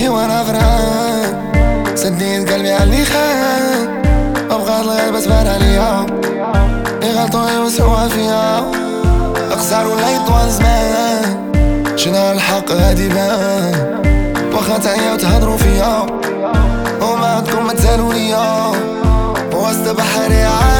نبكي وانا غرقان، سديت قلبي عاللي خان، مبغاش الغيبة تبان عليا، يغلطوا يوسعوها فيا، أقصر ولا يطول زمان، شنو الحق غادي بان، واخا تعيا وتهضروا فيا وما عندكم ما تسالوا ليا، وسط بحري